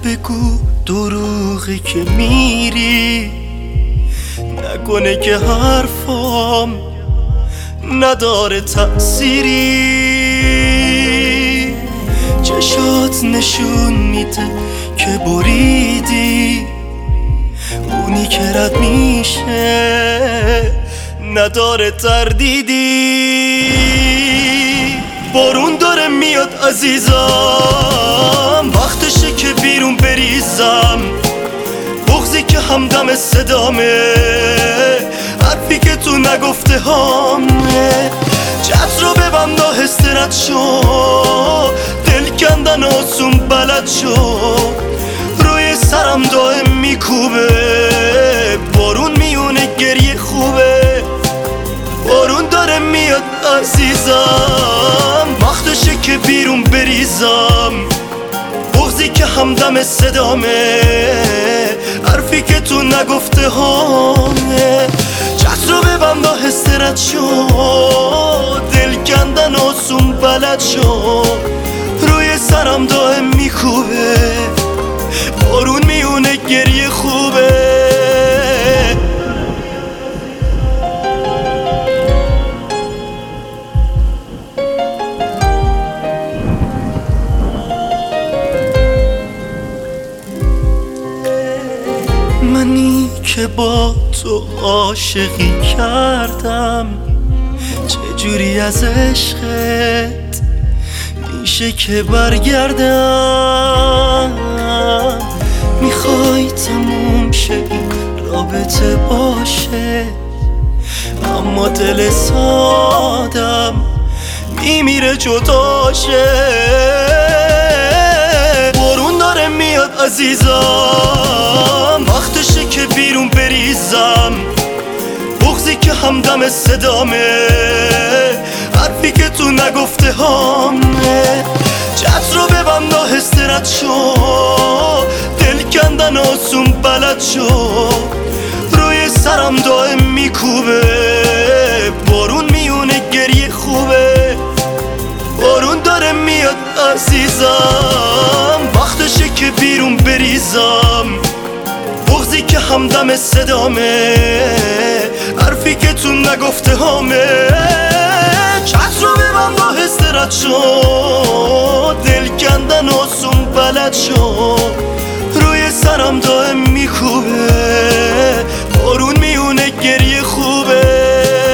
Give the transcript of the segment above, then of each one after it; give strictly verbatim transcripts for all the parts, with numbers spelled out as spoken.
بگو دروغی که میری، نکنه که حرفام نداره تأثیری. چشات نشون میده که بریدی، اونی که رد میشه نداره تردیدی. بارون داره میاد عزیزم، وقتشه که بیرون بریزم. بغضی که همدم صدامه، حرفی که تو نگفته هامه. چت رو ببند آهسته رد شو، دل کندن آسون بلد شو. روی سرم دائم میکوبه، بارون میونه گریه خوبه. بارون داره میاد عزیزم، وقتشه که بیرون بریزم. بغضی که همدم صدامه، حرفی که تو نگفته هامه. چت رو ببند آهسته رد شو، دل کندن آسون بلد شو. روی سرم دائم میکوبه، بارون میونه گریه خوبه. منی که با تو عاشقی کردم، چجوری از عشقت میشه که برگردم؟ میخوای تموم شه این رابطه باشه، اما دل سادم میمیره جداشه. بارون داره میاد عزیزم، وقتشه که بیرون بریزم. بغضی که همدم صدامه، حرفی که تو نگفته هامه. چت رو ببند آهسته رد شو، دل کندن آسون بلد شو. روی سرم دائم میکوبه، بارون میونه گریه خوبه. بارون داره میاد عزیزم، وقتشه که بیرون بریزم. بغضی که همدم صدامه، حرفی که تو نگفته هامه. چت رو ببند آهسته رد شو، دل کندن آسون بلد شو. روی سرم دائم میکوبه، بارون میونه گریه خوبه.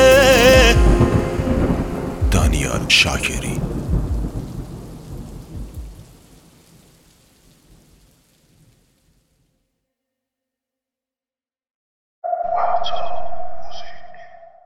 دانیال شاکری. Wow.